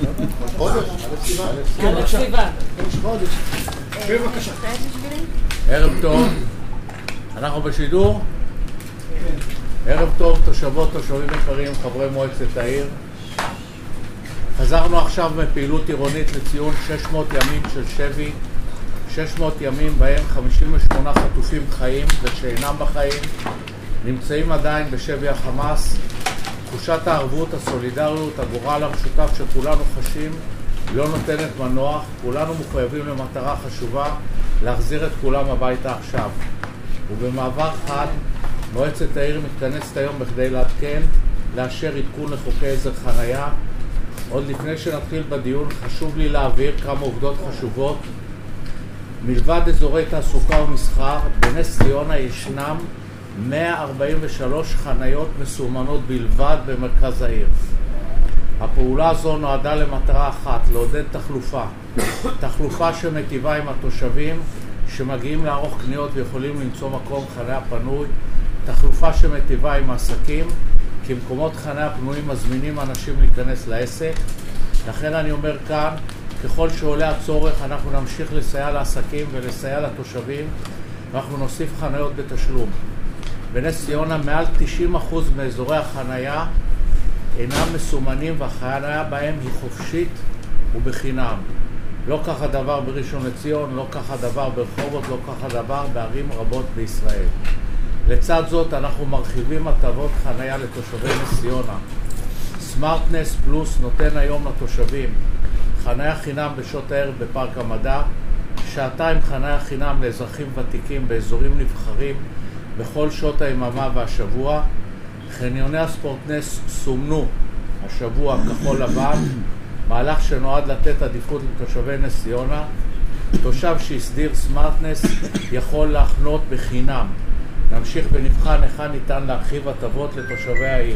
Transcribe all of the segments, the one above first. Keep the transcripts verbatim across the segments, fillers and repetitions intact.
חודש? כן, בבקשה. חודש. בבקשה. ערב טוב. אנחנו בשידור? ערב טוב, תושבות, תושבים יקרים, חברי מועצת העיר. חזרנו עכשיו מפעילות עירונית לציון שש מאות ימים של שבי, שש מאות ימים בהם חמישים ושמונה חטופים חיים ושאינם בחיים נמצאים עדיין בשבי החמאס. תחושת הערבות, הסולידריות, הגורל המשותף שכולנו חשים לא נותנת מנוח. כולנו מחויבים למטרה חשובה, להחזיר את כולם הביתה עכשיו. ובמעבר חד, מועצת העיר מתכנסת היום בכדי לעדכן, לאשר עדכון לחוקי עזר חנייה. עוד לפני שנתחיל בדיון, חשוב לי להעביר כמה עובדות חשובות. מלבד אזורי תעסוקה ומסחר, בנס ציונה ישנם מאה ארבעים ושלוש חניות מסומנות בלבד במרכז העיר. הפעולה הזו נועדה למטרה אחת, לעודד תחלופה. תחלופה שמטיבה עם התושבים שמגיעים לערוך קניות ויכולים למצוא מקום חניה פנוי. תחלופה שמטיבה עם העסקים, כי מקומות חניה פנויים מזמינים אנשים להיכנס לעסק. לכן אני אומר כאן, ככל שעולה הצורך אנחנו נמשיך לסייע לעסקים ולסייע לתושבים, ואנחנו נוסיף חניות בתשלום. בנס ציונה מעל תשעים אחוז מאזורי החניה אינם מסומנים, והחניה בהם היא חופשית ובחינם. לא כך הדבר בראשון לציון, לא כך הדבר ברחובות, לא כך הדבר בערים רבות בישראל. לצד זאת אנחנו מרחיבים הטבות חניה לתושבי נס ציונה. סמארטנס פלוס נותן היום לתושבים חניה חינם בשעות הערב בפארק המדע, שעתיים חניה חינם לאזרחים ותיקים באזורים נבחרים בכל שעות היממה והשבוע. חניוני הספורטנס סומנו השבוע כחול לבן, מהלך שנועד לתת עדיפות לתושבי נס ציונה. תושב שהסדיר סמארטנס יכול להחנות בחינם. נמשיך ונבחן היכן ניתן להרחיב הטבות לתושבי העיר.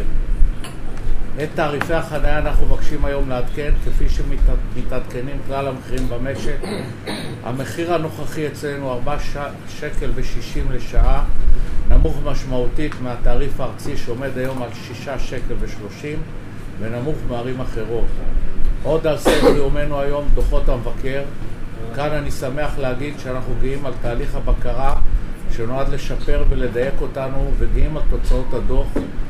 את תעריפי החניה אנחנו מבקשים היום לעדכן כפי שמתעדכנים כלל המחירים במשק. המחיר הנוכחי אצלנו ארבעה שקל ושישים לשעה, נמוך משמעותית מהתעריף הארצי שעומד היום על שישה שקל ושלושים ונמוך מערים אחרות. עוד על סדר יומנו היום דוחות המבקר. כאן אני שמח להגיד שאנחנו גאים על תהליך הבקרה שנועד לשפר ולדייק אותנו, וגאים על תוצאות הדוח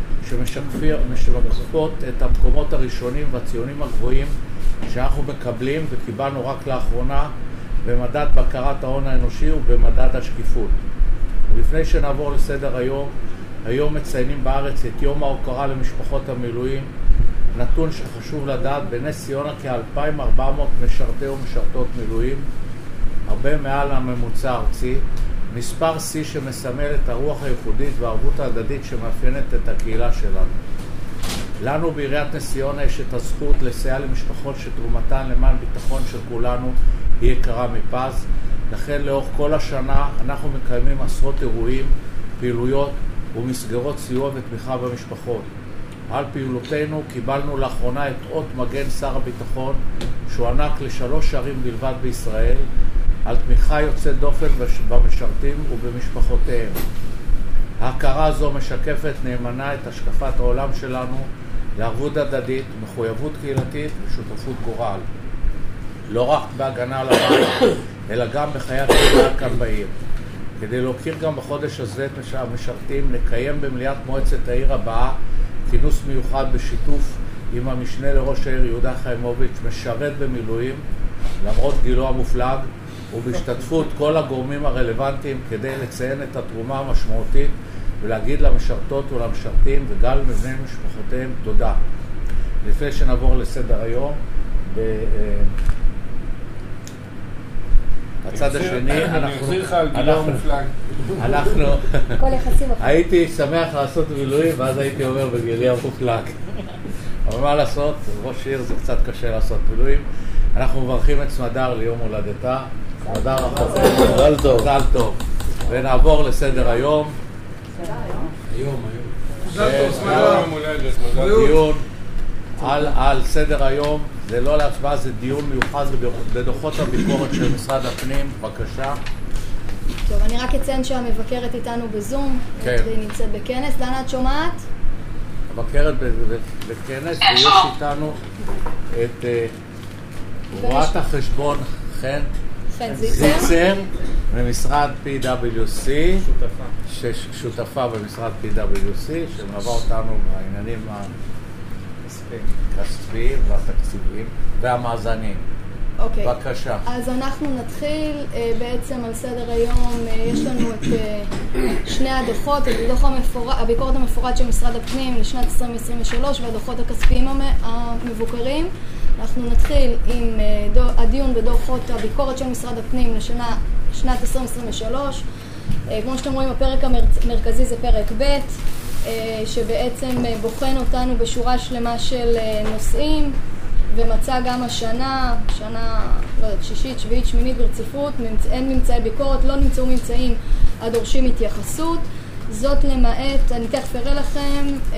שמשקפות את המקומות הראשונים והציונים הגבוהים שאנחנו מקבלים וקיבלנו רק לאחרונה במדד בקרת ההון האנושי ובמדד השקיפות. ולפני שנעבור לסדר היום, היום מציינים בארץ את יום ההוקרה למשפחות המילואים. נתון שחשוב לדעת, בנס ציונה כ-אלפיים וארבע מאות משרתי ומשרתות מילואים, הרבה מעל הממוצע הארצי. מספר C שמסמל את הרוח הייחודית והערבות ההדדית שמאפיינת את הקהילה שלנו. לנו בעיריית נס ציונה יש את הזכות לסייע למשפחות שתרומתן למען ביטחון של כולנו היא יקרה מפז. לכן לאורך כל השנה אנחנו מקיימים עשרות אירועים, פעילויות ומסגרות סיוע ותמיכה במשפחות. על פעילותנו קיבלנו לאחרונה את אות מגן שר הביטחון שהוענק לשלוש ערים בלבד בישראל, על תמיכה יוצאת דופן במשרתים ובמשפחותיהם. ההכרה הזו משקפת נאמנה את השקפת העולם שלנו לערבות הדדית, מחויבות קהילתית ושותפות גורל. לא רק בהגנה על הבית, אלא גם בחיי הקהילה כאן בעיר. כדי להוקיר גם בחודש הזה את המשרתים, נקיים במליאת מועצת העיר הבאה כינוס מיוחד בשיתוף עם המשנה לראש העיר יהודה חיימוביץ', משרת במילואים למרות גילו המופלג, ובהשתתפות כל הגורמים הרלוונטיים כדי לציין את התרומה המשמעותית ולהגיד למשרתות ולמשרתים וגם לבני משפחותיהם תודה. לפני שנעבור לסדר היום, בצד השני אנחנו אנחנו הייתי שמח לעשות מילואים ואז הייתי אומר בגילי המופלג, אבל מה לעשות, ראש עיר זה קצת קשה לעשות מילואים. אנחנו מברכים את סמדר ליום הולדתה. סמדר מזל טוב. מזל טוב. ונעבור לסדר היום. היום, מזל טוב סמדר. דיון על סדר היום, זה לא להצבעה, זה דיון מיוחד בדוחות הביקורת של משרד הפנים. בבקשה. טוב, אני רק אציין שהמבקרת איתנו בזום, והיא נמצאת בכנס. דנה, את שומעת? מבקרת בכנס, ויש איתנו את רואת החשבון חן זיצר ממשרד פי דאבליו סי, שותפה במשרד פי דאבליו סי, שמלווה אותנו בעניינים הכספיים והתקציביים והמאזנים. אוקיי. בבקשה. אז אנחנו נתחיל בעצם על סדר היום. יש לנו את שני הדוחות, את הדוח המפורט, הביקורת המפורט של משרד הפנים לשנת עשרים עשרים ושלוש והדוחות הכספיים המבוקרים. אנחנו נתחיל עם הדיון בדוחות הביקורת של משרד הפנים לשנה, שנת עשרים עשרים ושלוש. כמו שאתם רואים, הפרק המרכזי זה פרק ב', שבעצם בוחן אותנו בשורה שלמה של נושאים, ומצא גם השנה, שנה, לא יודעת, שישית, שביעית, שמינית ברציפות, אין ממצאי ביקורת, לא נמצאו ממצאים הדורשים התייחסות. זאת למעט, אני תכף אראה לכם, אתה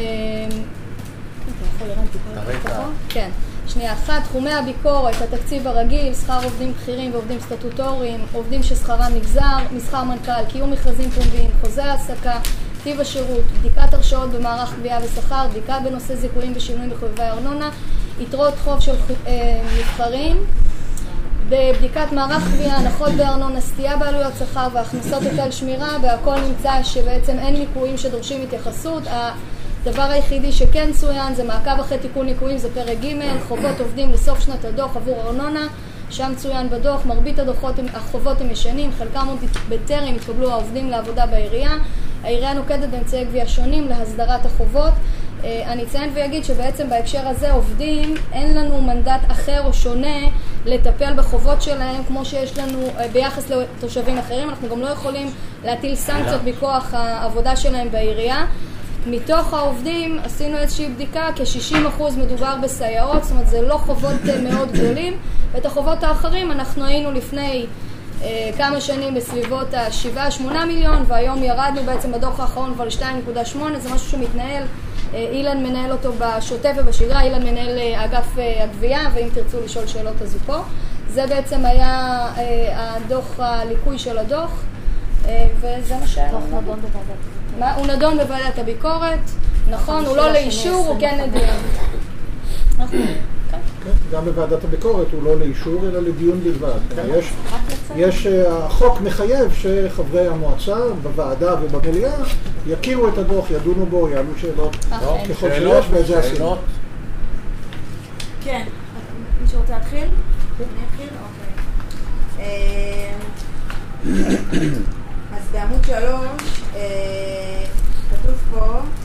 יכול לראות טיפה ככה? כן. שנייה אחת, תחומי הביקורת, התקציב הרגיל, שכר עובדים בכירים ועובדים סטטוטוריים, עובדים ששכרם נגזר, מסחר מנכ"ל, קיום מכרזים פומביים, חוזה העסקה, טיב השירות, בדיקת הרשאות במערך גבייה ושכר, בדיקה בנושא זיכויים ושינויים בחויבי ארנונה, יתרות חוב של נבחרים, בבדיקת מערך גבייה, הנחות בארנונה, סטייה בעלויות שכר והכנסות היטל שמירה, והכל נמצא שבעצם אין ליקויים שדורשים התייחסות. הדבר היחידי שכן צוין זה מעקב אחרי תיקון ליקויים, זה פרק ג', חובות עובדים לסוף שנת הדוח עבור ארנונה, שם צוין בדוח, מרבית הדוחות, החובות הם ישנים, חלקם עוד בטרם התקבלו העובדים לעבודה בעירייה. העירייה נוקטת באמצעי גבייה שונים להסדרת החובות. אני אציין ויגיד שבעצם בהקשר הזה עובדים, אין לנו מנדט אחר או שונה לטפל בחובות שלהם כמו שיש לנו ביחס לתושבים אחרים. אנחנו גם לא יכולים להטיל סנקציות בכוח העבודה שלהם בעירייה. מתוך העובדים עשינו איזושהי בדיקה, כ-שישים אחוז מדובר בסייעות, זאת אומרת זה לא חובות מאוד גדולים, ואת החובות האחרים אנחנו היינו לפני אה, כמה שנים בסביבות ה-שבע שמונה מיליון, והיום ירדנו בעצם בדוח האחרון כבר ל-שתיים נקודה שמונה, זה משהו שמתנהל, אה, אילן מנהל אותו בשוטף ובשגרה, אילן מנהל אה, אגף אה, הגבייה, ואם תרצו לשאול שאלות אז הוא פה. זה בעצם היה אה, הדוח, הליקוי של הדוח, אה, וזה מה שהיה. דוח נדון בוועדת מה? הוא נדון בוועדת הביקורת, נכון, הוא לא לאישור, הוא כן לדיון. גם בוועדת הביקורת הוא לא לאישור אלא לדיון בלבד. יש, החוק מחייב שחברי המועצה בוועדה ובמליאה יכירו את הדוח, ידונו בו, יעלו שאלות ככל שיש, וזה עשינו. כן, מי שרוצה להתחיל? אני אתחיל? אוקיי. אז בעמוד שלוש כתוב פה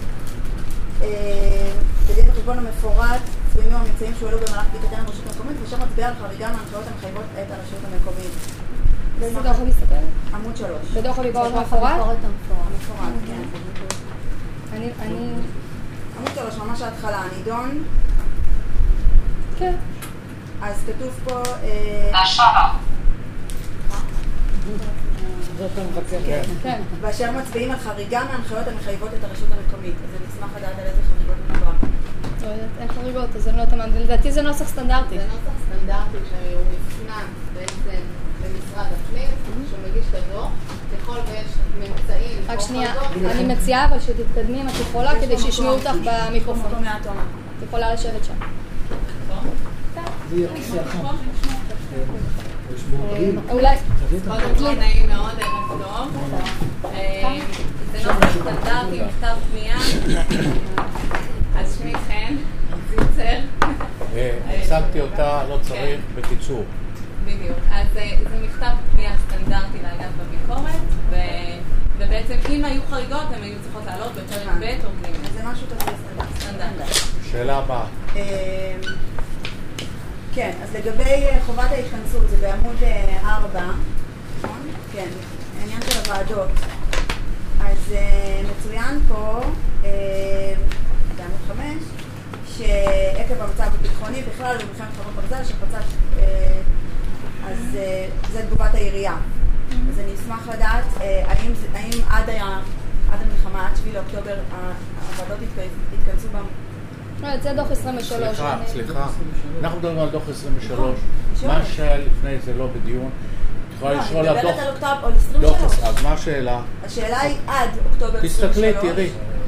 בדין החשבון המפורט צוינו הממצאים שהועלו במהלך בדיקתן הרשות המקומית, ושם מצביע על חריגה מההנחיות המחייבות את הרשות המקומית. באיזה דוח הוא מסתכל? עמוד שלוש. בדוח הביקורת המפורט? המפורט, כן. אני... עמוד שלוש, ממש ההתחלה, הנידון. כן. אז כתוב פה... השרה. כן. ואשר מצביעים על חריגה מההנחיות המחייבות את הרשות המקומית. אז אני אשמח לדעת על איזה חריגות מדובר. לא יודעת, אין חריגות, אז אני לא יודעת, לדעתי זה נוסח סטנדרטי. זה נוסח סטנדרטי שהוא נפנן בעצם במשרד הפנים, שמגיש את הדוח, ככל ויש ממצאים. רק שנייה, אני מציעה אבל שתתקדמי אם את יכולה כדי שישמעו אותך במיקרופון. את יכולה לשבת שם. זה יהיה כיסא אחר. אולי... קודם כל נעים מאוד, ערב טוב. זה נוסח סטנדרטי, מכתב פנייה. אז שמי חן, זיצר. הצגתי אותה, לא צריך, בקיצור. בדיוק. אז זה מכתב פנייה סטנדרטי לאגף בביקורת, ובעצם אם היו חריגות הם היו צריכות לעלות בפרק ב' או ג'. זה משהו כזה סטנדרטי. שאלה הבאה. כן, אז לגבי חובת ההתכנסות, זה בעמוד ארבע, נכון? כן, העניין של הוועדות. אז מצוין פה, בעמוד חמש, שעקב המצב הביטחוני, בכלל במלחמת חרבות ברזל, שפצע, אז זה תגובת העירייה. אז אני אשמח לדעת, האם, האם עד, היה, עד המלחמה, עד שביעי לאוקטובר, הוועדות התכנסו בה? זה דוח עשרים ושלוש. סליחה, סליחה. אנחנו מדברים על דוח עשרים ושלוש. מה שהיה לפני זה לא בדיון. את יכולה לשאול על דוח... אני מדברת על אוקטובר עשרים ושלוש. אז מה השאלה? השאלה היא עד אוקטובר עשרים ושלוש. תסתכלי, תראי.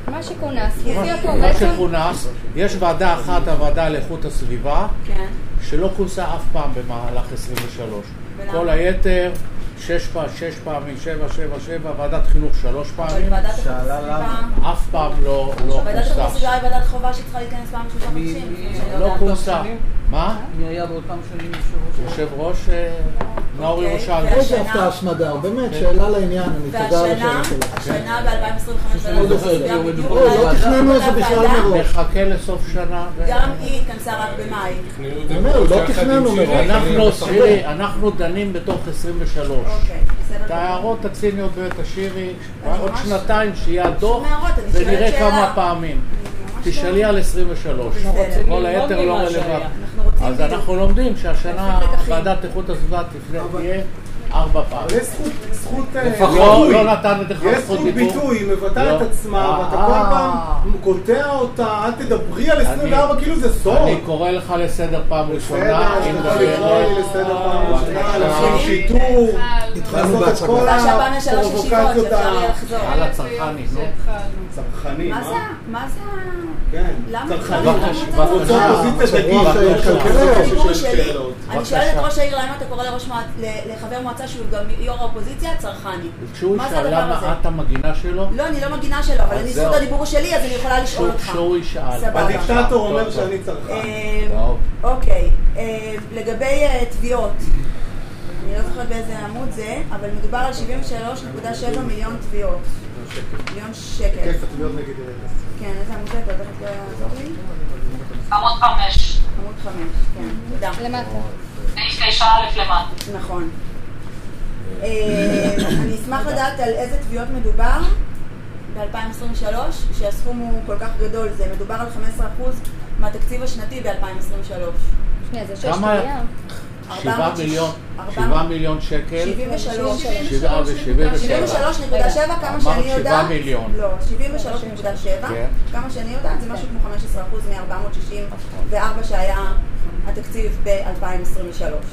מה שכונס, מופיע פה מה בעצם... שכונס, יש ועדה אחת, הוועדה לאיכות הסביבה, כן. שלא כונסה אף פעם במהלך עשרים ושלוש. ולמה? כל היתר, שש פעם, שש פעמים, שבע, שבע, שבע, ועדת חינוך שלוש אבל פעמים, ועדת איכות הסביבה... אף פעם לא לא ועדת איכות כונסה. הסביבה היא ועדת חובה שצריכה להיכנס פעם שלושה חודשים. לא כונסה. מה? מי היה באותם שנים יושב ראש נאור אוקיי, ירושלמי. והשנה- איזה הפתעה סמדר, באמת, שאלה לעניין, אני תודה על והשנה, השאלה שלך. השנה ב-אלפיים עשרים וחמש לא זוכר, אוי, לא תכננו את זה בכלל מראש. נחכה לסוף שנה. ו- גם היא התכנסה רק במאי. אני אומר, לא תכננו מראש. אנחנו, שירי, אנחנו דנים בתוך עשרים ושלוש. אוקיי, בסדר. את ההערות הציניות ואת השירי, אני עוד ממש- שנתיים שיהיה הדוח, שום הערות, אני שואלת ונראה שאלה. כמה פעמים. ממש תשאלי לא- על עשרים ושלוש. בסדר. כל היתר לא ממה שהיה. רלוונטי. אנחנו רוצים אז בדיוק. אנחנו לומדים שהשנה להפיק לקחים. ועדת איכות הסביבה תפנה, תהיה ארבע פעמים. אבל יש זכות, זכות אה, לא, ביטוי. לא נתן לך יש זכות זכות דיבור. ביטוי, היא מבטאה לא. את עצמה, אה, ואתה אה. כל פעם קוטע אותה, אל תדברי על עשרים וארבע כאילו זה סוד. אני קורא לך לסדר פעם ראשונה. בסדר, אם אתה זה- יכול לקרוא לי לסדר פעם ראשונה, בבקשה. לעשות שיטור, התחלנו לעשות את בהצגה. כל והשב"ן יש שלוש ישיבות, הפרובוקציות שאפשר יהיה לחזור. על הצרכני, נו. הצרכנים. מה זה? מה זה? כן, למה? צרכנים. בבקשה, למה? רוצה אה, אופוזיציה תגיד. ראש העיר כלכלה. הדיבור שלי, אני בבקשה. שואלת את ראש העיר למה אתה קורא לראש מועצ- ל- לחבר מועצה שהוא גם יו"ר האופוזיציה, צרכני. כשהוא מה זה ישאל הדבר הזה? למה את המגינה שלו, לא, אני לא מגינה שלו, אבל אז אני זהו. זכות הדיבור שלי, אז אני יכולה לשאול אותך. כשהוא ישאל. סבבה. הדיקטטור אומר טוב, שאני טוב. צרכן. אה, טוב. אוקיי, אה, לגבי אה, תביעות, אני לא זוכרת באיזה עמוד זה, אבל מדובר על שבעים ושלוש נקודה שבע מיליון תביעות. מיליון שקל. כיף התביעות נגד עיריית נס. כן, איזה עמוד זה? אתה יודע איך לעזור לי? עמוד חמש. עמוד חמש, כן, תודה. למטה. סעיף תשע א' למטה. נכון. אה, אני אשמח לדעת על איזה תביעות מדובר ב-אלפיים עשרים ושלוש, שהסכום הוא כל כך גדול, זה מדובר על חמישה עשר אחוז מהתקציב השנתי ב-אלפיים עשרים ושלוש. שנייה, זה שש כמה? מיליארד. שבעה מיליון, ארבע שבעה מאות- מיליון שקל, שבעים ושלוש. שבעה ושבעים שבעים ושבע. ושלוש נקודה שבע, כמה אמרת שאני שבעה יודעת, מיליון. לא, שבעים ושלוש נקודה שבע, כן. כמה שאני יודעת, זה משהו כמו חמישה עשר אחוז מ-ארבע מאות שישים וארבע שהיה התקציב ב-אלפיים עשרים ושלוש.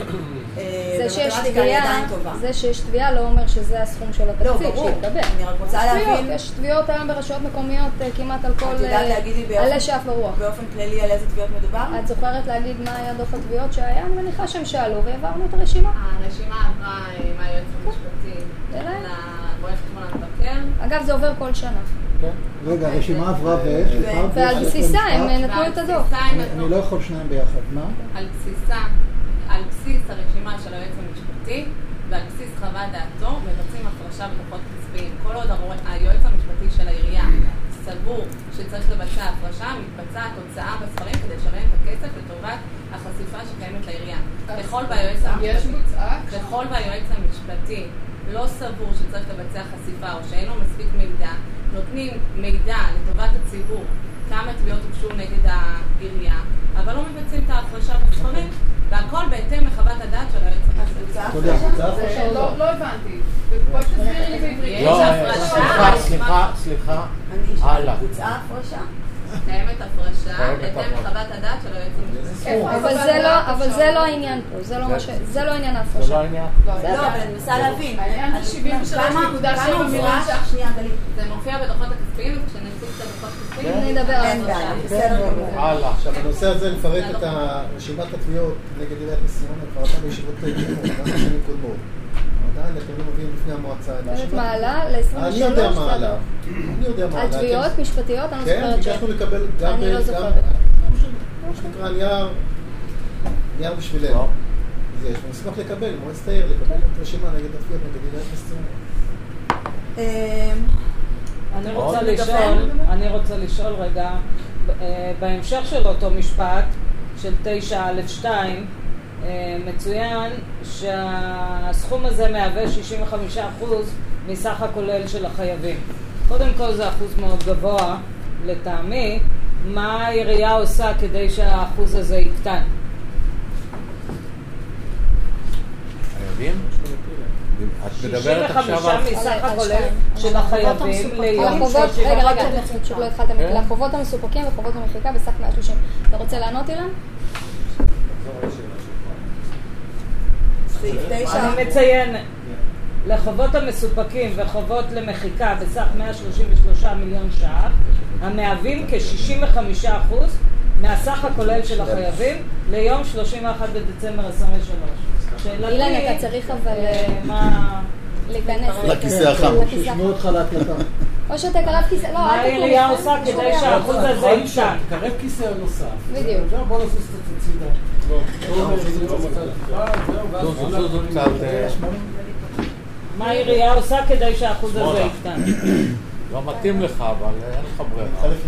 זה שיש במתמטיקה אני תביעה, עדיין טובה. זה שיש תביעה לא אומר שזה הסכום של לא, התקציב ברור. שהתקבל. אני רק רוצה יש תביעות, להבין, יש תביעות היום ברשויות מקומיות אה, כמעט על כל... את יודעת אה, להגיד לי באופן- עלה שאף ברוח. באופן כללי על איזה תביעות מדובר? את זוכרת להגיד מה היה דוח התביעות שהיה? אני מניחה שהם שאלו והעברנו את הרשימה. הרשימה עברה אה, מהיועץ המשפטי תראה. לרואה חשבון המבקר. אגב, זה עובר כל שנה. רגע, הרשימה עברה ו... סליחה, ועל סליחה, בסיסה הם משפט. נתנו את הדוח. בסיסה הם אני- נתנו- אני לא יכול שניים ביחד, מה? על בסיסה, על בסיס הרשימה של היועץ המשפטי ועל בסיס חוות דעתו מבצעים הפרשה בדוחות כספיים. כל עוד המורה- היועץ המשפטי של העירייה סבור שצריך לבצע הפרשה, מתבצעת הוצאה בספרים כדי לשלם את הכסף לטובת החשיפה שקיימת לעירייה. ככל והיועץ המשפטי, ככל והיועץ המשפטי לא סבור שצריך לבצע חשיפה או שאין לו מספיק מידע, נותנים מידע לטובת הציבור כמה תביעות הוגשו נגד העירייה, אבל לא מבצעים את ההפרשה בספרים, והכל בהתאם לחוות הדעת של היועץ המשפטי. תודה. לא לא הבנתי. בוא תסבירי לי בעברית. יש לא, הפרשה, סליחה, אני סליחה, סליחה. אני הלאה. בוצעה הפרשה. קיימת הפרשה קיימת בהתאם הפרשה. לחוות הדעת של היועץ המשפטי. איפה אבל חוות זה לא, דעת אבל אפשר? זה לא העניין פה, זה לא מה ש... זה לא עניין זה לא ההפרשה. העניין. לא, אבל אני מנסה להבין. העניין זה שבעים ושלוש כמה- נקודה שבע כמה מיליון הופרש? ש"ח. שנייה, גלית. זה מופיע בדוחות הכספיים, וכשנציג את הדוחות הכספיים, אני אדבר על אין זה. בעיה, בסדר גמור. הלאה. עכשיו, בנושא הזה לפרט את רשימת התביעות נגד עיריית נס ציונה, כבר הייתה בישיבות קודמות, גם בשנים קודמות. עדיין אתם לא מביאים לפני המועצה את באמת רשימת- מעלה ל-עשרים ושלוש. אני יודע מה עלה. אני יודע מה על עלה. תביעות משפטיות, אני לא כן, זוכרת ש... ביקשנו לקבל גם... אני לא גם- זוכרת. מה שנקרא נייר, נייר בשבילנו. טוב. אז יש, ונשמח לקבל, מועצת העיר, לקבל את רשימה נגד התביעות נגד עיריית נס ציונה. אה, אני רוצה עוד לשאול, לדבר? אני רוצה לשאול רגע, אה, בהמשך של אותו משפט, של תשע א' שתיים, אה, מצוין שהסכום הזה מהווה שישים וחמישה אחוז מסך הכולל של החייבים. קודם כל זה אחוז מאוד גבוה לטעמי, מה העירייה עושה כדי שהאחוז הזה יקטן? חייבים? את שישים מדברת עכשיו וחמישה על... מסך על הכולל שתיים. של החייבים על ליום החובות, שלושים רגע, ואחת. רגע, פשוט לא התחלתם, כן. לחובות המסופקים וחובות המחיקה בסך מאה ושלושים. אתה רוצה לענות אילן? סעיף תשע. אני מציין, לחובות המסופקים וחובות למחיקה בסך מאה שלושים ושלושה מיליון ש"ח, המהווים כ-שישים וחמישה אחוז מהסך הכולל של החייבים ליום שלושים ואחד בדצמבר עשרים ושלוש. אילן, אתה צריך אבל מה... להיכנס לכיסא החם. שישמעו אותך להקלטה. או שאתה קרב כיסא, לא, מה העירייה עושה כדי שהאחוז הזה יקטן? קרב כיסא נוסף. בדיוק. בוא נזוז קצת הצידה. מה העירייה עושה כדי שהאחוז הזה יקטן? לא מתאים לך, אבל אין לך ברירה.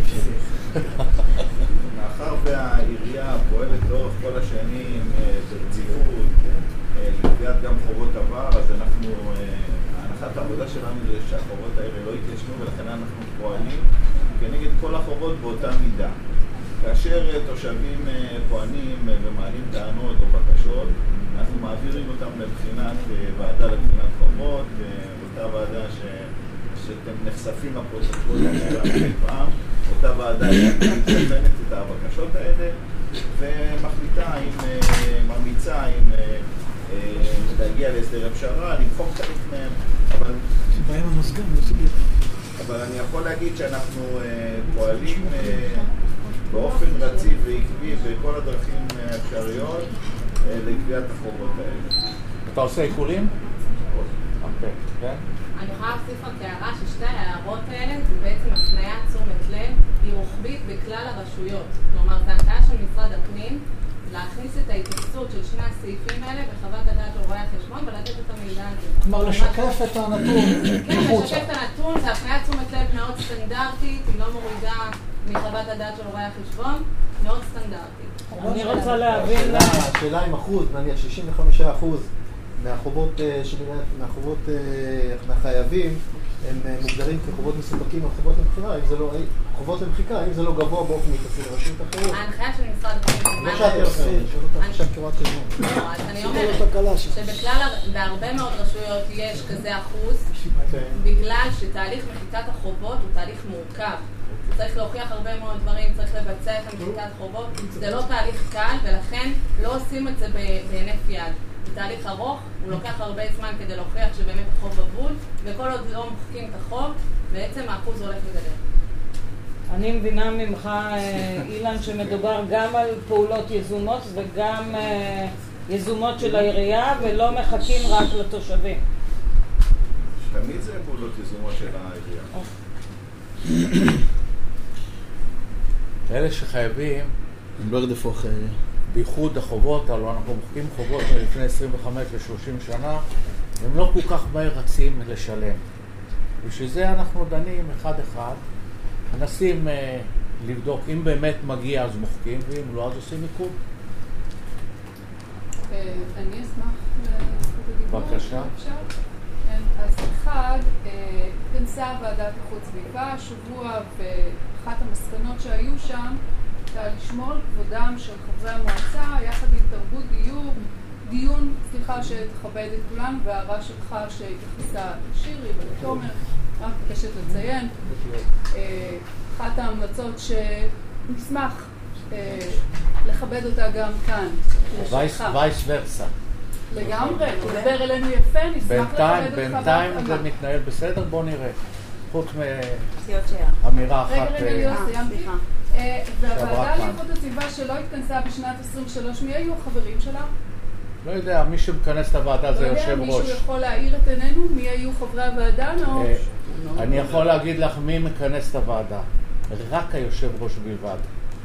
מאחר והעירייה פועלת לאורך כל השנים ברציפות, לקביעת גם חובות עבר, אז אנחנו, הנחת העבודה שלנו זה שהחובות האלה לא יתיישנו, ולכן אנחנו פועלים כנגד כל החובות באותה מידה. כאשר תושבים פועלים ומעלים טענות או בקשות, אנחנו מעבירים אותם לבחינת ועדה לבחינת חובות, אותה ועדה ש... שאתם נחשפים לפרוטוקולים שלנו פעם, אותה ועדה שבוחנת את הבקשות האלה ומחליטה אם ממליצה אם להגיע להסדר הפשרה, למחוק חלק מהם, אבל שבהם המסגן, אבל אני יכול להגיד שאנחנו פועלים באופן רציף ועקבי בכל הדרכים האפשריות לקביעת החובות האלה. אתה עושה עיקולים? אוקיי, כן? אני יכולה להוסיף רק הערה ששתי ההערות האלה זה בעצם הפניית תשומת לב, היא רוחבית בכלל הרשויות. כלומר, זה הנחיה של משרד הפנים להכניס את ההתייחסות של שני הסעיפים האלה בחוות הדעת של רואי החשבון ולתת את המידע הזה. כלומר, לשקף את הנתון. כן, לשקף את הנתון, זה הפניית תשומת לב מאוד סטנדרטית, היא לא מורידה מחוות הדעת של רואי החשבון, מאוד סטנדרטית. אני רוצה להבין... השאלה אם אחוז, נניח שישים וחמישה אחוז מהחובות, מהחובות, מהחייבים, הם מוגדרים כחובות מסופקים או חובות למחירה, אם זה לא, חובות למחיקה, אם זה לא גבוה באופן יחסי לרשות אחרות. ההנחיה של משרד הפנים. לא שאתם עושים, עכשיו כמעט חשבון. לא, אז אני אומרת שבכלל, בהרבה מאוד רשויות יש כזה אחוז, בגלל שתהליך מחיקת החובות הוא תהליך מורכב. צריך להוכיח הרבה מאוד דברים, צריך לבצע את מחיקת חובות, זה לא תהליך קל, ולכן לא עושים את זה בהינף יד. זה תהליך ארוך, הוא לוקח הרבה זמן כדי להוכיח שבאמת החוב אבוד, וכל עוד לא מוחקים את החוב, בעצם האחוז הולך וגדל. אני מבינה ממך, אילן, שמדובר גם על פעולות יזומות וגם יזומות של העירייה, ולא מחכים רק לתושבים. תמיד זה פעולות יזומות של העירייה. אלה שחייבים, הם לא רדפו אחרי... בייחוד החובות, הלוא אנחנו מוחקים חובות מלפני עשרים וחמש ושלושים שנה, הם לא כל כך מהר רצים לשלם. בשביל זה אנחנו דנים אחד אחד, מנסים אה, לבדוק אם באמת מגיע אז מוחקים, ואם לא אז עושים עיכוב. אני אשמח לזכות הדיבור. בבקשה. אז אחד, התכנסה ועדת איכות סביבה השבוע, ואחת המסקנות שהיו שם הייתה לשמור על כבודם של חברי המועצה יחד עם תרבות דיור, דיון, סליחה שתכבד את כולנו, והערה שלך שהתייחסה לשירי ולתומר, רק מבקשת לציין, אחת ההמלצות שנשמח לכבד אותה גם כאן. וייס ורסה. לגמרי, תדבר אלינו יפה, נשמח לכבד אותך. בינתיים זה מתנהל בסדר, בוא נראה. חוץ מאמירה אחת. רגע, רגע, ליאור, סיימתי. והוועדה לאיכות הסביבה שלא התכנסה בשנת עשרים ושלוש, מי היו החברים שלה? לא יודע, מי שמכנס את הוועדה זה יושב ראש. מישהו יכול להעיר את עינינו? מי היו חברי הוועדה? אני יכול להגיד לך מי מכנס את הוועדה. רק היושב ראש בלבד.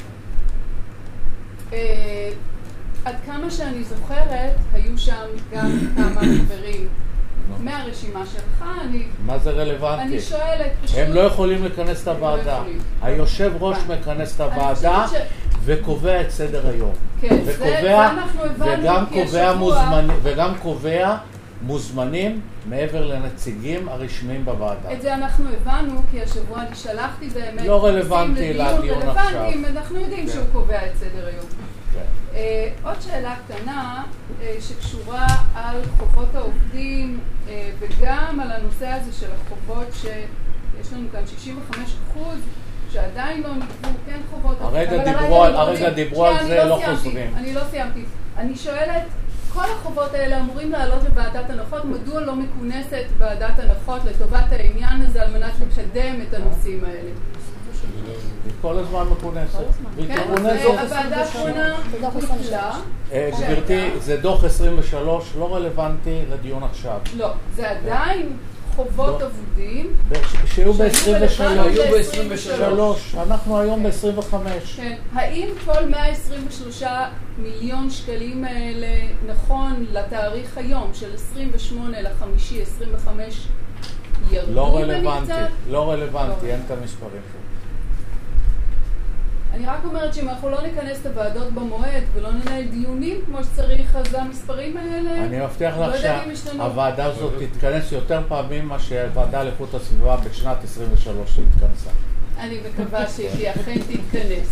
עד כמה שאני זוכרת, היו שם גם כמה חברים מהרשימה שלך. מה זה רלוונטי? אני שואלת. הם לא יכולים לכנס את הוועדה. היושב ראש מכנס את הוועדה וקובע את סדר היום. כן, זה אנחנו הבנו כשבוע. וגם קובע מוזמנים מעבר לנציגים הרשמיים בוועדה. את זה אנחנו הבנו, כי השבוע אני שלחתי באמת לא רלוונטי לדיון עכשיו. אנחנו יודעים שהוא קובע את סדר היום. עוד שאלה קטנה שקשורה על חובות העובדים וגם על הנושא הזה של החובות שיש לנו כאן שישים וחמישה אחוז שעדיין לא נקבו, כן חובות. הרגע דיברו על זה, לא חוזרים. אני לא סיימתי. אני שואלת כל החובות האלה אמורים לעלות לוועדת הנחות. מדוע לא מכונסת ועדת הנחות לטובת העניין הזה על מנת לקדם את הנושאים האלה? היא כל הזמן מכונסת. כן, הוועדה האחרונה בוטלה. גברתי, זה דוח עשרים ושלוש, לא רלוונטי לדיון עכשיו. לא, זה עדיין חובות אבודים. שיהיו ב-עשרים ושלוש, אנחנו היום ב-עשרים וחמש. כן, האם כל מאה עשרים ושלושה מיליון שקלים האלה נכון לתאריך היום של עשרים ושמונה לחמישי עשרים וחמש ירדו? לא רלוונטי, לא רלוונטי, אין את המספרים פה. אני רק אומרת שאם אנחנו לא ניכנס את הוועדות במועד ולא ננהל דיונים כמו שצריך, אז המספרים האלה... אני מבטיח לך שהוועדה הזאת תתכנס יותר פעמים מה שהוועדה לאיכות הסביבה בשנת עשרים ושלוש התכנסה. אני מקווה שהיא אכן תתכנס.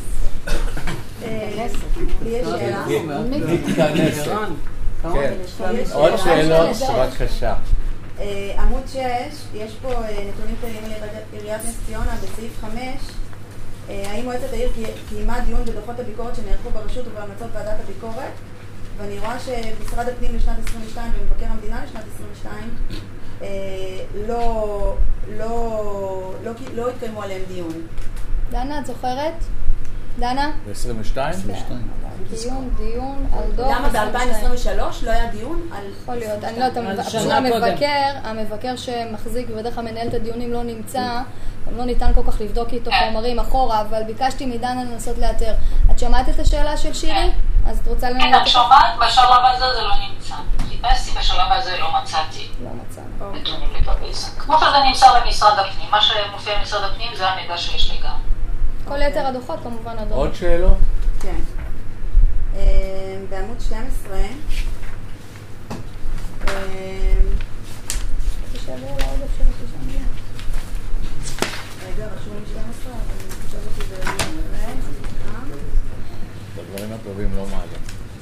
יש שאלה? מתכנסת. כן. עוד שאלות? בבקשה. עמוד שש, יש פה נתונים כלליים על עיריית נס ציונה בסעיף חמש. האם מועצת העיר קיימה דיון בדוחות הביקורת שנערכו ברשות ובהמלצות ועדת הביקורת? ואני רואה שמשרד הפנים לשנת עשרים ושתיים ומבקר המדינה לשנת עשרים ושתיים לא, לא, לא, לא התקיימו עליהם דיון. דנה, את זוכרת? דנה? ב-עשרים ושתיים? דיון, דיון על דוח. למה ב-אלפיים עשרים ושלוש לא היה דיון? יכול להיות, אני לא יודעת, המבקר, המבקר שמחזיק ובדרך כלל מנהל את הדיונים לא נמצא, גם לא ניתן כל כך לבדוק איתו חומרים אחורה, אבל ביקשתי מדנה לנסות לאתר. את שמעת את השאלה של שירי? אז את רוצה לנהל? כן, את שומעת, בשלב הזה זה לא נמצא. חיפשתי, בשלב הזה לא מצאתי. לא מצאנו. נתונים לגבי זה. כמו שזה נמסר למשרד הפנים. מה שמופיע במשרד הפנים זה המידע שיש לי גם. כל יתר הדוחות כמובן הדוחות. עוד שאלות? כן. בעמוד שתים עשרה. תשאלו על העודף של התשעים. רגע, רשום לי שתים עשרה, אבל אני חושבת שזה לא... את הדברים הטובים לא מעלה.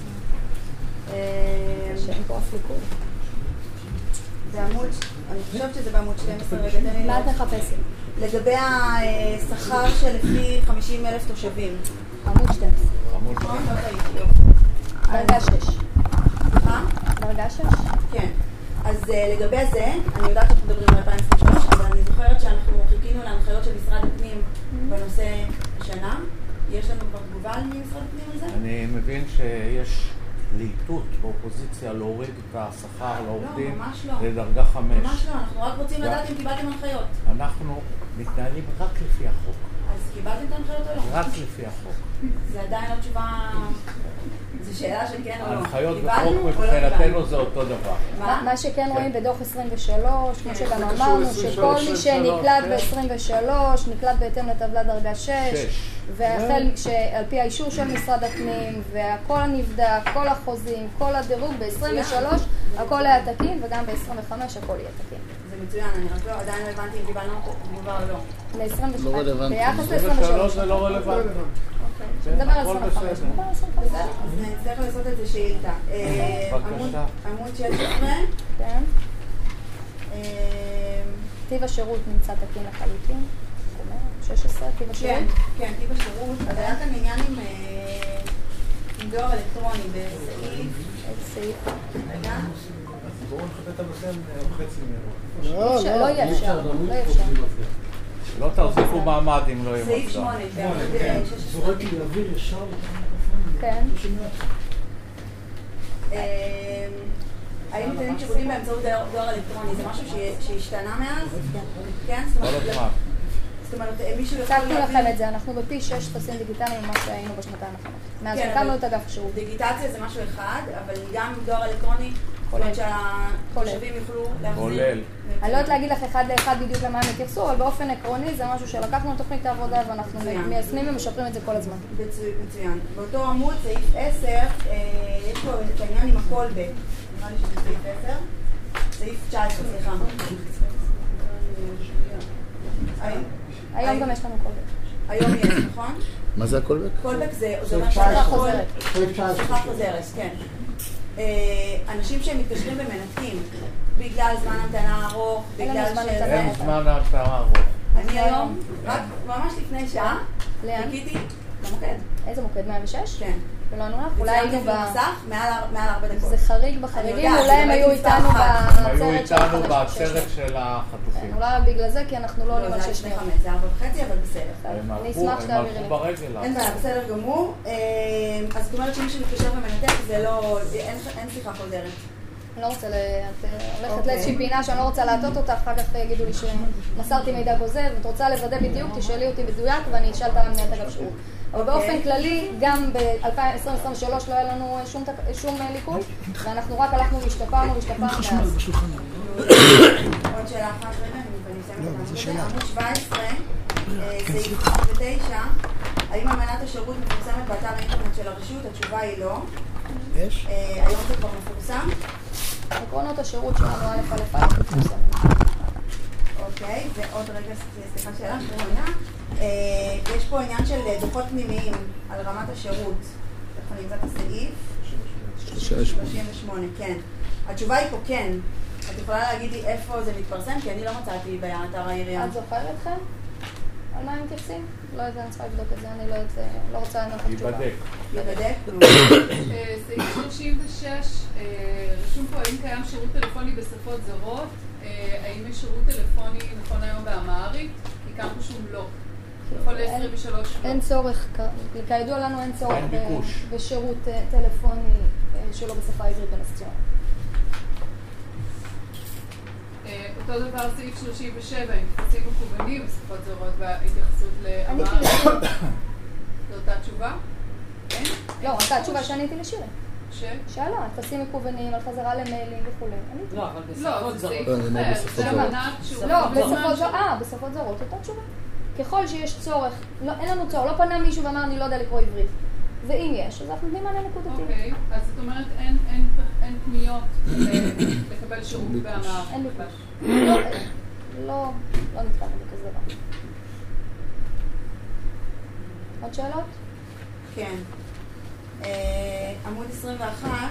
שאין פה אף ליקוד. בעמוד, אני חושבת שזה בעמוד שתים עשרה. מה את מחפשת? לגבי השכר שלפי חמישים אלף תושבים. עמוד שתים עשרה. עמוד שתים עשרה. דרגה שש. סליחה? דרגה שש? כן. אז לגבי זה, אני יודעת שאנחנו מדברים על אלפיים עשרים ושלוש, אבל אני זוכרת שאנחנו חיכינו להנחיות של משרד הפנים בנושא השנה. יש לנו כבר תגובה ממשרד הפנים על זה? אני מבין שיש לעיתות באופוזיציה להוריד את השכר לעובדים לדרגה חמש. ממש לא, אנחנו רק רוצים לדעת אם קיבלתם הנחיות. אנחנו מתנהלים רק לפי החוק. אז קיבלתם את ההנחיות או לא? רק לפי החוק. זה עדיין לא תשובה... זו שאלה של כן או לא. ההנחיות בחוק מבחינתנו זה אותו דבר. מה שכן רואים בדוח עשרים ושלוש, כמו שגם אמרנו, שכל מי שנקלט ב-עשרים ושלוש נקלט בהתאם לטבלה דרגה שש, והחל שעל פי האישור של משרד הפנים, והכל נבדק, כל החוזים, כל הדירוג ב-עשרים ושלוש, הכל היה תקין, וגם ב-עשרים וחמש הכל יהיה תקין. זה מצוין, אני רק לא, עדיין לא הבנתי אם קיבלנו תגובה או לא. ל-עשרים ושלוש, ביחס ל-עשרים ושלוש זה לא רלוונטי. נדבר על עשרים וחמש. אז נצטרך לעשות את זה שאילתה. עמוד שש עשרה. כן. טיב השירות נמצא תקין לחלוטין. שש עשרה, טיב השירות? כן, טיב השירות. אז היה כאן עניין עם דואר אלקטרוני בסעיף. סעיף. רגע. בואו נחכה את הנושא חצי מרוב. לא יהיה אפשר, לא יהיה אפשר. לא תרזיפו מעמד אם לא יהיה סעיף שמונה, כן. זורקתי להעביר ישר. כן. האם ניתנים שירותים באמצעות דואר אלקטרוני? זה משהו שהשתנה מאז? כן? כל הזמן. זאת אומרת, מישהו יכול הצגתי לכם את זה, אנחנו בפי שש טפסים דיגיטליים ממה שהיינו בשנתיים האחרונות. מאז הקמנו את אגף השירות. דיגיטציה זה משהו אחד, אבל גם דואר אלקטרוני, יכול להיות שהתושבים יוכלו להחזיר. כולל. אני לא יודעת להגיד לך אחד לאחד בדיוק למה הם התייחסו, אבל באופן עקרוני זה משהו שלקחנו לתוכנית העבודה ואנחנו מיישמים ומשפרים את זה כל הזמן. מצוין. באותו עמוד, סעיף עשר, יש פה את העניין עם הקולבק. נראה לי שזה סעיף עשר. סעיף תשע עשרה, סליחה. היום גם יש לנו קולבק. היום יש, נכון? מה זה הקולבק? קולבק זה מה שיחה חוזרת. שיחה חוזרת, כן. אנשים שהם מתקשרים ומנתקים בגלל זמן המתנה ארוך, בגלל ש... אין זמן המתנה ארוך. אני היום, רק ממש לפני שעה, חיכיתי למוקד. איזה מוקד? מאה ושש? כן. שלנו לך, אולי היינו ב... מעל הרבה דקות. זה חריג בחריגים, אולי הם היו איתנו בעצרת של החטופים. בעצרת של החטופים. אולי בגלל זה, כי אנחנו לא עולים על שש שנים. זה ארבע וחצי, אבל בסדר. אני אשמח שתעבירי לי. ברגל. אין בעיה, בסדר גמור. אז זאת אומרת שמי שמתקשר ומנתח זה לא... אין שיחה חוזרת. אני לא רוצה, את הולכת לאיזושהי פינה שאני לא רוצה להטות אותך, אחר כך יגידו לי שמסרתי מידע כוזב, ואת רוצה לוודא בדיוק, תשאלי אותי בדיוק ואני אשאל את המנהלת אגב שירות. אבל באופן כללי, גם ב-אלפיים עשרים ושלוש לא היה לנו שום ליכוד, ואנחנו רק הלכנו והשתפרנו והשתפרנו מאז. עוד שאלה אחת רגע, אני מסיימת את העמוד שבע עשרה, סעיף חמישים ותשע, האם אמנת השירות מפורסמת באתר האינטרנט של הרשות? התשובה היא לא. יש? היום זה כבר מפורסם? עקרונות השירות שלנו א' א' א' מפורסם. אוקיי, ועוד רגע, סליחה שאלה, אחרונה. יש פה עניין של דוחות פנימיים על רמת השירות. איך אני אמצא את הסעיף? שלושים ושמונה, כן. התשובה היא פה כן. את יכולה להגיד לי איפה זה מתפרסם? כי אני לא מצאתי באתר העירייה. את זוכרת אתכם? על מה הם מתייחסים? לא יודעת, אני צריכה לבדוק את זה, אני לא רוצה לענות את התשובה. ייבדק. ייבדק? סעיף שלושים ושש, רשום פה האם קיים שירות טלפוני בשפות זרות, האם יש שירות טלפוני נכון היום באמהרית? כי כאן רשום לא. יכול ל-עשרים ושלוש לא. אין צורך, כידוע לנו אין צורך בשירות טלפוני שלא בשפה העברית בנס-ציונה. אותו דבר סעיף שלושים ושבע, עם תפסים מקוונים בשפות זרות וההתייחסות לאמהרית. זו אותה תשובה? כן? לא, אותה תשובה שעניתי לשירי. ש? שאלה, תפסים מקוונים על חזרה למיילים וכו'. לא, אבל בשפות זרות. לא, בשפות זרות. אה, בשפות זרות, אותה תשובה. ככל שיש צורך, אין לנו צורך, לא פנה מישהו ואמר אני לא יודע לקרוא עברית. ואם יש, אז אנחנו נותנים מענה נקודתי. אוקיי, אז זאת אומרת אין פניות לקבל שירות באמהרית. אין ביקוש. לא, לא, לא נתקענו בכזה דבר. עוד שאלות? כן. עמוד עשרים ואחת,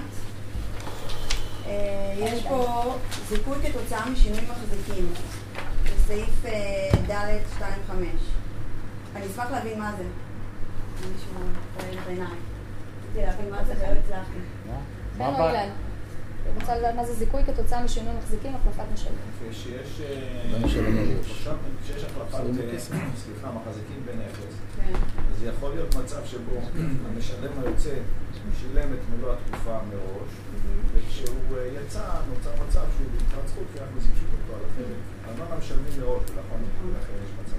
יש פה זיכוי כתוצאה משינויים מחזיקים, בסעיף ד' שתיים חמש. אני אשמח להבין מה זה. מישהו רואה את העיניים. רציתי להבין מה זה ולא הצלחתי. כן, רואי לנו. אני רוצה לדעת מה זה זיכוי כתוצאה משינויים מחזיקים, החלפת משלמים. כשיש החלפת, סליחה, מחזיקים בנכס, אז יכול להיות מצב שבו המשלם היוצא שילם את מלוא התקופה מראש, וכשהוא יצא, נוצר מצב שהוא ביתרת זכות, כי אנחנו זיכשו אותו על אחרת. אבל לא משלמים מראש, ולאחר מכן יש מצב.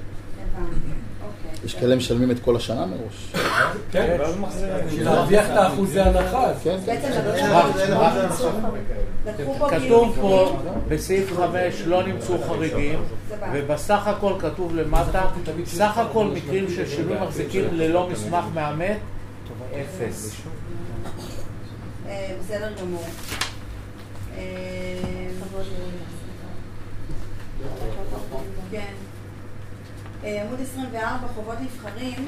יש כאלה משלמים את כל השנה מראש. כן, להרוויח את האחוזי הנחה. כתוב פה בסעיף חמש לא נמצאו חריגים, ובסך הכל כתוב למטה סך הכל מקרים של שינוי מחזיקים ללא מסמך מאמת אפס. בסדר גמור. כן. עמוד עשרים וארבע, חובות נבחרים,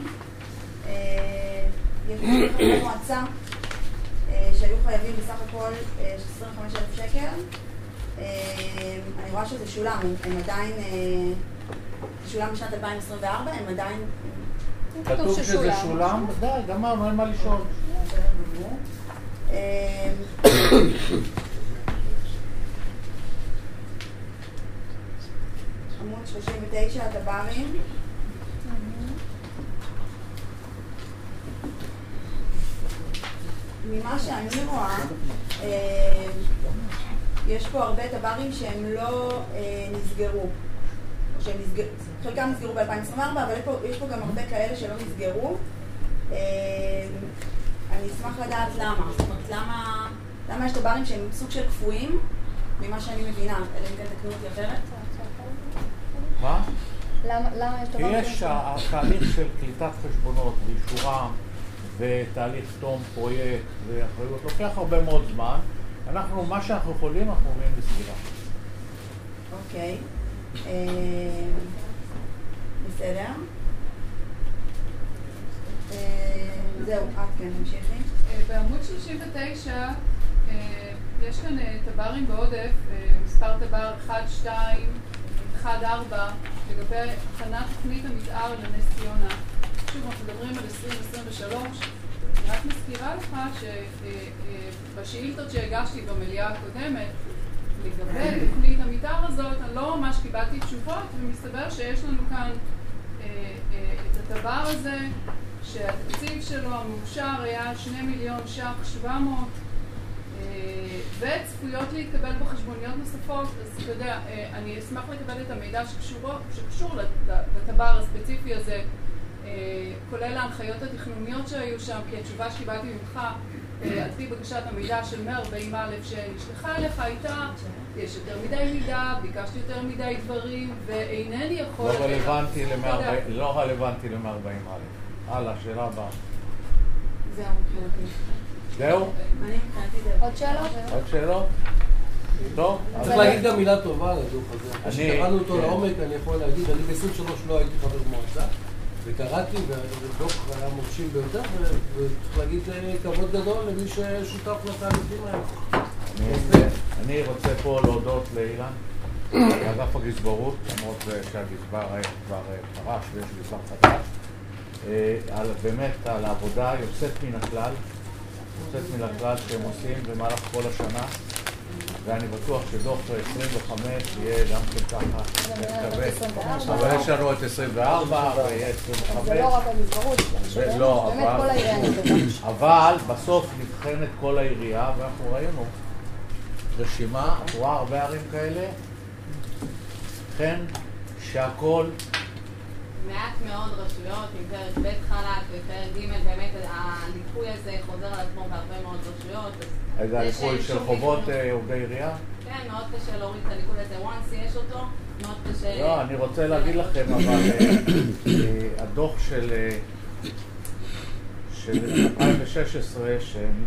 יש חברי מועצה שהיו חייבים בסך הכל עשרים וחמישה אלף שקל. אני רואה שזה שולם, הם עדיין, זה שולם בשנת אלפיים עשרים וארבע, הם עדיין... כתוב שזה שולם? די, גמרנו, אין מה לשאול. עמוד שלושים ותשע, הטברים. ממה שאני רואה, יש פה הרבה טברים שהם לא נסגרו. חלקם נסגרו ב-אלפיים עשרים וארבע, אבל יש פה גם הרבה כאלה שלא נסגרו. אני אשמח לדעת למה. זאת אומרת, למה, למה יש טברים שהם סוג של קפואים, ממה שאני מבינה, אלא אם כן תקנו אותי אחרת? מה? למה יש טברים? יש התהליך של קליטת חשבונות ואישורם ותהליך תום פרויקט ואחריות, לוקח הרבה מאוד זמן. אנחנו, מה שאנחנו יכולים, אנחנו עוברים לסגירה. אוקיי. בסדר. זהו, עד כן, נמשיכי. בעמוד שלושים ותשע יש כאן טברים בעודף, מספר טבר אחת, שתיים, אחת, ארבע, לגבי הכנת תוכנית המתאר לנס ציונה. שוב, אנחנו מדברים על עשרים עשרים ושלוש, אני רק מזכירה לך שבשאילתות שהגשתי במליאה הקודמת, לגבי תוכנית המתאר הזאת, אני לא ממש קיבלתי תשובות, ומסתבר שיש לנו כאן אה, אה, את הדבר הזה, שהתקציב שלו המאושר היה שני מיליון ש"ח שבע מאות, אה, וצפויות להתקבל בחשבוניות נוספות. אז אתה יודע, אה, אני אשמח לקבל את המידע שקשור, שקשור לדבר הספציפי הזה, אה, כולל ההנחיות התכנוניות שהיו שם, כי התשובה שקיבלתי ממך, על פי בקשת המידע של מאה וארבעים א' שנשלחה אליך הייתה, יש יותר מדי מידע, ביקשתי יותר מדי דברים, ואינני יכול... לא רלוונטי לא רלוונטי ל-מאה וארבעים א'. הלאה, שאלה הבאה. זהו. זהו? עוד שאלות? עוד שאלות? טוב. צריך להגיד גם מילה טובה על הדוח הזה. כשקראנו אותו לעומק, אני יכול להגיד, אני ב-עשרים ושלוש לא הייתי חבר מועצה. וקראתי, והדוח היה מרשים ביותר, וצריך להגיד כבוד גדול למי ששותף לתהליכים האלה. אני רוצה פה להודות לאילן, לאגף הגזברות, למרות שהגזבר כבר פרש ויש גזבר חדש, באמת על העבודה יוצאת מן הכלל, יוצאת מן הכלל שהם עושים במהלך כל השנה, ואני בטוח שדוח עשרים וחמש יהיה גם כן ככה, מקווה. אבל יש לנו את עשרים וארבע ויהיה עשרים וחמש. זה לא רק הגזברות, זה באמת כל העירייה. אבל בסוף נבחנת כל העירייה, ואנחנו ראינו רשימה, את רואה הרבה ערים כאלה, כן, שהכל... מעט מאוד רשויות, עם פרק ב' חלק ופרק ג', באמת הליכוי הזה חוזר על עצמו בהרבה מאוד רשויות. איזה הליכוי של חובות עובדי עירייה? כן, מאוד קשה להוריד את הליכוי הזה, once יש אותו, מאוד קשה... לא, אני רוצה להגיד לכם, אבל הדוח של אלפיים ושש עשרה,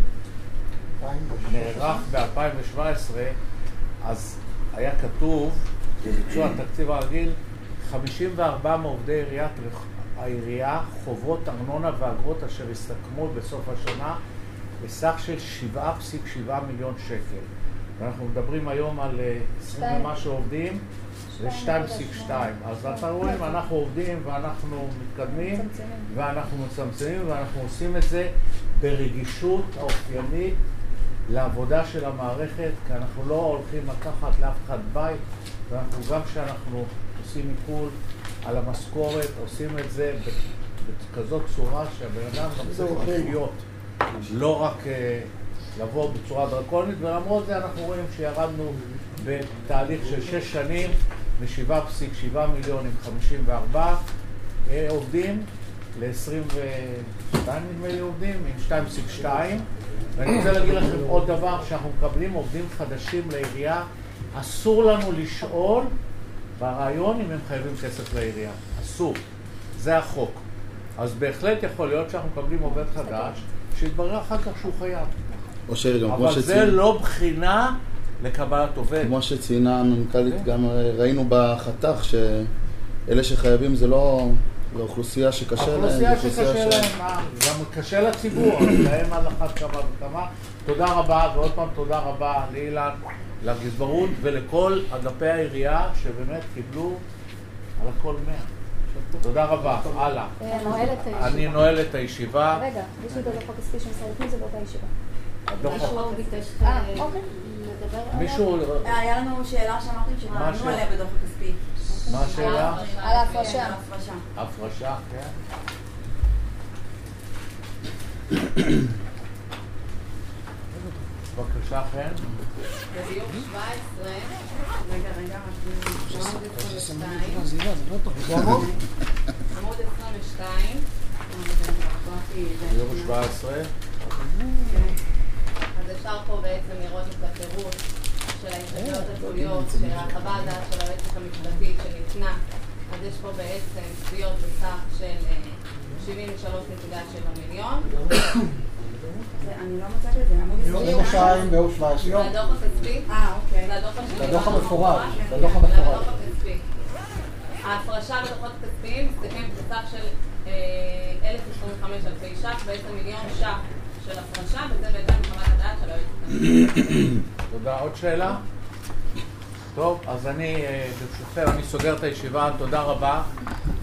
שנערך ב-אלפיים שבע עשרה, אז היה כתוב, בביצוע התקציב הרגיל, חמישים וארבעה מעובדי עיריית העירייה חובות ארנונה ואגרות אשר הסתכמו בסוף השנה בסך של שבעה נקודה שבע מיליון שקל. ואנחנו מדברים היום על עשרים ומשהו עובדים ו-שתיים נקודה שתיים. אז אתה רואים, אנחנו עובדים ואנחנו מתקדמים ואנחנו מצמצמים ואנחנו עושים את זה ברגישות האופיינית לעבודה של המערכת, כי אנחנו לא הולכים לקחת לאף אחד בית, ואנחנו גם כשאנחנו עושים עיכול על המשכורת, עושים את זה בכזאת צורה שהבן אדם גם צריך לחיות, לא רק uh, לבוא בצורה דרקונית, ולמרות זה אנחנו רואים שירדנו בתהליך של שש שנים מ-שבעה נקודה שבע מיליון עם חמישים וארבעה uh, עובדים ל-עשרים ושתיים נדמה לי עובדים עם שתיים נקודה שתיים. ואני רוצה להגיד לכם עוד דבר, שאנחנו מקבלים עובדים חדשים לעירייה, אסור לנו לשאול ברעיון אם הם חייבים כסף לעירייה. אסור. זה החוק. אז בהחלט יכול להיות שאנחנו מקבלים עובד חדש, שיתברר אחר כך שהוא חייב. אבל זה לא בחינה לקבלת עובד. כמו שציינה המנכ"לית, גם ראינו בחתך שאלה שחייבים זה לא... לאוכלוסייה שקשה להם. האוכלוסייה שקשה להם, גם קשה לציבור, להם על אחת כמה וכמה. תודה רבה, ועוד פעם תודה רבה לאילן, לגזברות ולכל אגפי העירייה שבאמת קיבלו על הכל מאה. תודה רבה, הלאה. אני נועל את הישיבה. רגע, יש לי את הדוח הכספי של משרד הפנים, זה באותה ישיבה. מישהו ביקש לדבר עליו? מישהו... היה לנו שאלה שאמרתם שתענו עליה בדוח הכספי. מה השאלה? על ההפרשה. ההפרשה, כן. בבקשה, כן. בדיוק שבע עשרה, רגע, רגע, עמוד עשרים ושתיים. עמוד עשרים ושתיים. בדיוק שבע עשרה. אז אפשר פה בעצם לראות את הפירוט של ההתחייבויות רפואיות, של החוות דעת של היועצת המשפטית שניתנה. אז יש פה בעצם תביעות בסך של שבעים ושלוש נקודה שבע מיליון. אני לא מצאת את זה, עמוד עשרים ושתיים בעוד שבע עשרה. זה הדוח הכספי? אה, אוקיי. זה הדוח השני. זה הדוח המפורט. זה הדוח המפורט. ההפרשה בדוחות הכספיים מסתכם בסך של אלף עשרים וחמש אלפי ש"ח, בעצם מיליון ש"ח של הפרשה, וזה בהתאם לחוות הדעת של היועצת המשפטית. תודה. עוד שאלה? טוב, אז אני, ברשותכם, אני סוגר את הישיבה. תודה רבה.